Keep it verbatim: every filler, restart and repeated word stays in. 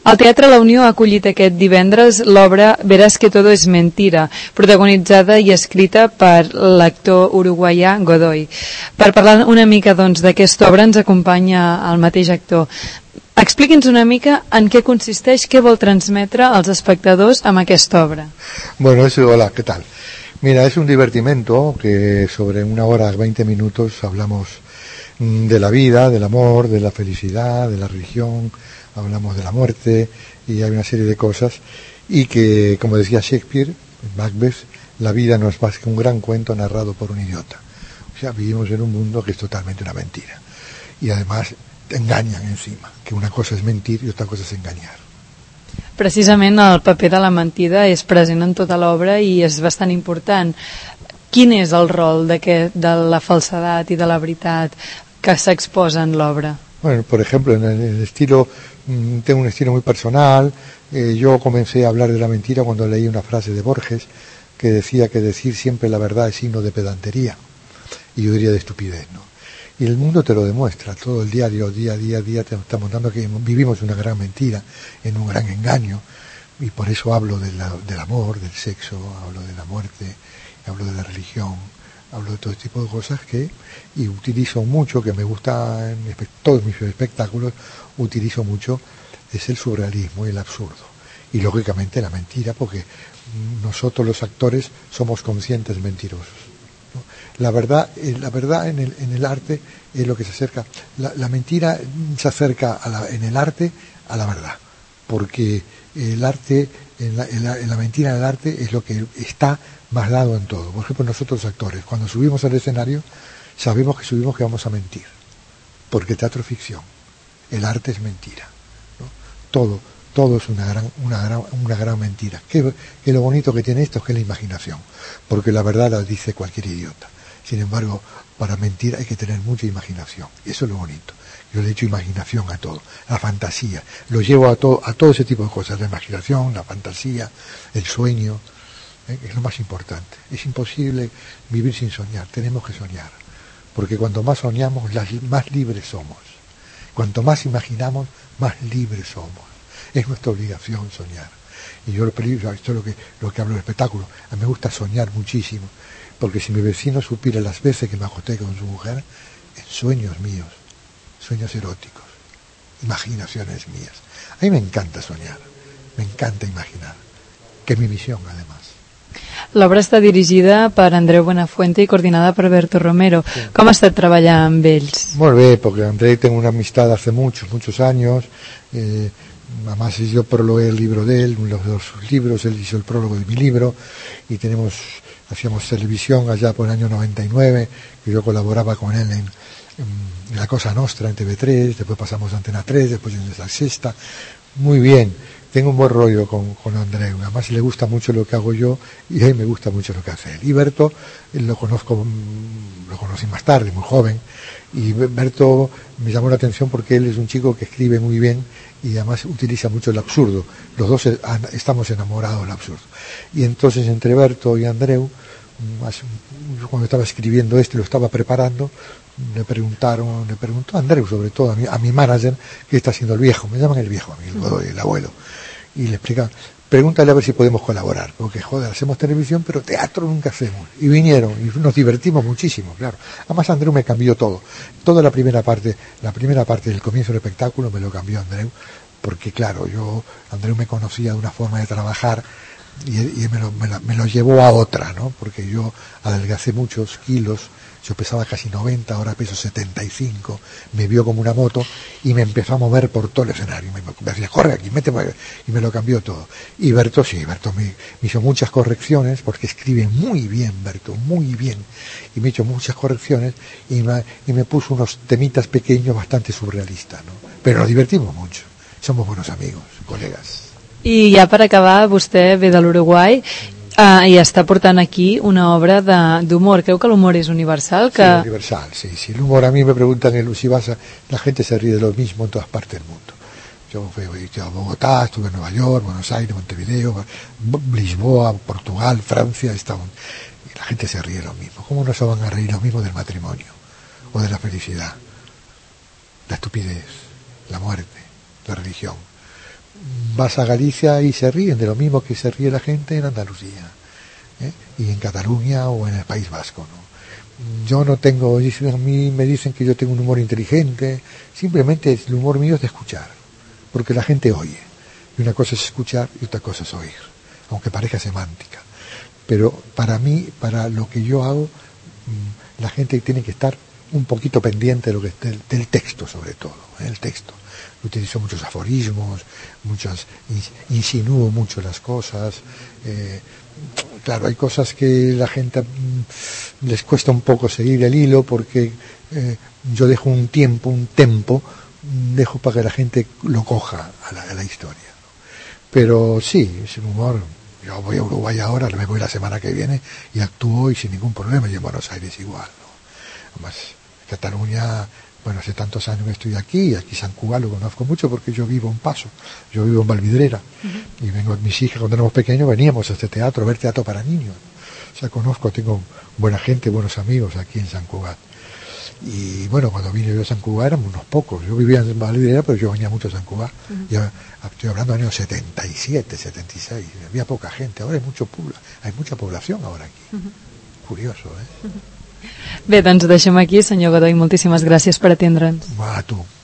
El Teatre La Unió ha acollit aquest divendres l'obra Verás que todo es mentira, protagonitzada i escrita per l'actor uruguaià Godoy. Per parlar una mica doncs, d'aquesta obra ens acompanya el mateix actor. Expliqui'ns una mica en què consisteix, què vol transmetre als espectadors amb aquesta obra. Bueno, eso, hola, ¿qué tal? Mira, es un divertimento que sobre una hora, veinte minutos, hablamos de la vida, del amor, de la felicidad, de la religión, hablamos de la muerte y hay una serie de cosas, y que, como decía Shakespeare, en Macbeth, la vida no es más que un gran cuento narrado por un idiota. O sea, vivimos en un mundo que es totalmente una mentira. Y además te engañan encima, que una cosa es mentir y otra cosa es engañar. Precisament el paper de la mentida és present en tota l'obra i és bastant important. Quin és el rol de, que, de la falsedat i de la veritat que s'exposa en l'obra? Bueno, por ejemplo, en el, en el estilo, tengo un estilo muy personal. Eh, yo comencé a hablar de la mentira cuando leí una frase de Borges que decía que decir siempre la verdad es signo de pedantería, y yo diría de estupidez, ¿no? Y el mundo te lo demuestra, todo el diario, día a día, día te está mostrando que vivimos una gran mentira, en un gran engaño, y por eso hablo de la, del amor, del sexo, hablo de la muerte, hablo de la religión, hablo de todo este tipo de cosas que, y utilizo mucho, que me gusta en todos mis espectáculos, utilizo mucho, es el surrealismo y el absurdo. Y lógicamente la mentira, porque nosotros los actores somos conscientes mentirosos, ¿no? La verdad, la verdad en el, en el arte es lo que se acerca, la, la mentira se acerca a la, en el arte a la verdad, porque el arte, en la, en la, en la mentira del arte es lo que está más dado en todo. Por ejemplo, nosotros actores, cuando subimos al escenario, sabemos que subimos que vamos a mentir, porque teatro es ficción, el arte es mentira, ¿no? Todo, todo es una gran, una gran, una gran mentira. Que, que lo bonito que tiene esto es que es la imaginación, porque la verdad la dice cualquier idiota. Sin embargo, para mentir hay que tener mucha imaginación, y eso es lo bonito. Yo le he hecho imaginación a todo, la fantasía, lo llevo a todo, a todo ese tipo de cosas, la imaginación, la fantasía, el sueño. Es lo más importante. Es imposible vivir sin soñar, tenemos que soñar, porque cuanto más soñamos, más libres somos. Cuanto más imaginamos, más libres somos. Es nuestra obligación soñar. Y yo lo peligro, esto es lo que, lo que hablo del espectáculo, a mí me gusta soñar muchísimo, porque si mi vecino supiera las veces que me acosté con su mujer, en sueños míos, sueños eróticos, imaginaciones mías. A mí me encanta soñar, me encanta imaginar, que es mi misión además. L'obra està dirigida per Andreu Buenafuente i coordinada per Berto Romero. Sí. Com ha estat treballar amb ells? Muy bien, porque Andreu tengo una amistad hace muchos, muchos años. Eh, además yo prologué el libro de él, los dos libros, él hizo el prólogo de mi libro, y tenemos, hacíamos televisión allá por el año noventa y nueve, que yo colaboraba con él en, en La Cosa Nostra en T V tres, después pasamos a Antena tres, después en La Sexta. Muy bien. Tengo un buen rollo con, con Andreu, además le gusta mucho lo que hago yo y a él me gusta mucho lo que hace él. Y Berto, lo conozco, lo conocí más tarde, muy joven, y Berto me llamó la atención porque él es un chico que escribe muy bien y además utiliza mucho el absurdo. Los dos estamos enamorados del absurdo. Y entonces entre Berto y Andreu, cuando estaba escribiendo esto y lo estaba preparando, le preguntaron, le preguntó a Andreu, sobre todo a mi, a mi manager, qué está haciendo el viejo, me llaman el viejo, a mí, el, Godoy, el abuelo, y le explican, pregúntale a ver si podemos colaborar, porque joder, hacemos televisión, pero teatro nunca hacemos. Y vinieron, y nos divertimos muchísimo, claro. Además Andreu me cambió todo, toda la primera parte, la primera parte del comienzo del espectáculo me lo cambió Andreu, porque claro, yo, Andreu me conocía de una forma de trabajar, y, y me, lo, me, lo, me lo llevó a otra, ¿no? Porque yo adelgacé muchos kilos, yo pesaba casi noventa, ahora peso setenta y cinco, me vio como una moto y me empezó a mover por todo el escenario, me, me decía, corre aquí, mete, y me lo cambió todo. Y Berto, sí, Berto me, me hizo muchas correcciones, porque escribe muy bien Berto, muy bien, y me hizo muchas correcciones y me, y me puso unos temitas pequeños bastante surrealistas, ¿no? Pero nos divertimos mucho, somos buenos amigos, colegas. I ja per acabar, vostè ve de l'Uruguai uh, i està portant aquí una obra d'humor. Creu que l'humor és universal? Que... Sí, universal, sí, sí. El humor, a mí me preguntan, si vas a, la gente se ríe de lo mismo en todas partes del mundo. Yo fui a Bogotá, estuve en Nueva York, Buenos Aires, Montevideo, Lisboa, Portugal, Francia, estaba, y la gente se ríe de lo mismo. ¿Cómo no se van a reír lo mismo del matrimonio o de la felicidad, la estupidez, la muerte, la religión? vas a Galicia y se ríen de lo mismo que se ríe la gente en Andalucía, ¿eh? y en Cataluña o en el País Vasco, ¿no? Yo no tengo, a mí me dicen que yo tengo un humor inteligente, simplemente el humor mío es de escuchar, porque la gente oye, y una cosa es escuchar y otra cosa es oír, aunque parezca semántica, pero para mí, para lo que yo hago, la gente tiene que estar un poquito pendiente de lo que del, del texto, sobre todo, ¿eh? El texto. Utilizo muchos aforismos, muchas, insinúo mucho las cosas. Eh, claro, hay cosas que la gente mmm, les cuesta un poco seguir el hilo porque eh, yo dejo un tiempo, un tempo, dejo para que la gente lo coja a la, a la historia, ¿no? Pero sí, es un humor. Yo voy a Uruguay ahora, me voy la semana que viene y actúo y sin ningún problema, y en Buenos Aires igual, ¿no? Además, Cataluña, bueno, hace tantos años que estoy aquí, y aquí San Cugat lo conozco mucho porque yo vivo en Paso, yo vivo en Valvidrera, uh-huh. y vengo, mis hijas cuando éramos pequeños veníamos a este teatro, a ver teatro para niños, ¿no? O sea, conozco, tengo buena gente, buenos amigos aquí en San Cugat. Y bueno, cuando vine yo a San Cugat éramos unos pocos, yo vivía en Valvidera, pero yo venía mucho a San Cugat, uh-huh. ya, estoy hablando de años setenta y siete, setenta y seis, había poca gente, ahora hay mucho hay mucha población ahora aquí, uh-huh. curioso, ¿eh? Uh-huh. Bé, doncs deixem aquí, senyor Godoy, moltíssimes gràcies per atendre'ns. Va, tu.